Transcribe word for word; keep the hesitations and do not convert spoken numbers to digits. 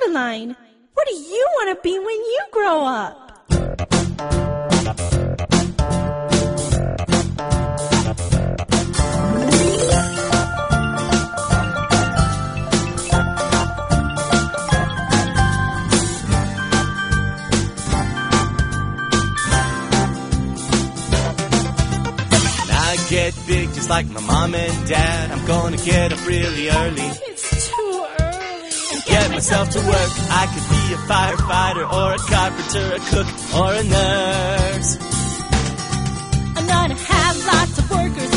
Caroline. What do you want to be when you grow up? Get big just like my mom and dad. I'm gonna get up really early. It's too early. And get myself to work. I could be a firefighter or a carpenter, a cook or a nurse. I'm gonna have lots of workers